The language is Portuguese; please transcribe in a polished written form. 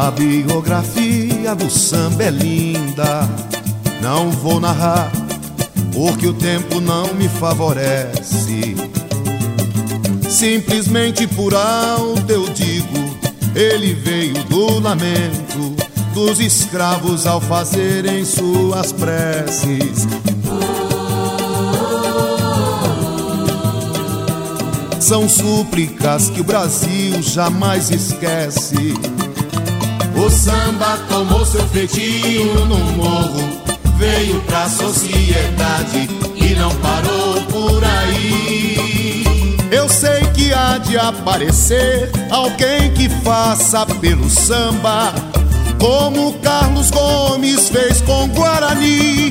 A biografia do samba é linda, não vou narrar, porque o tempo não me favorece. Simplesmente por alto eu digo, ele veio do lamento dos escravos ao fazerem suas preces. São súplicas que o Brasil jamais esquece. O samba tomou seu feitio no morro, veio pra sociedade e não parou por aí. Eu sei que há de aparecer alguém que faça pelo samba como Carlos Gomes fez com Guarani.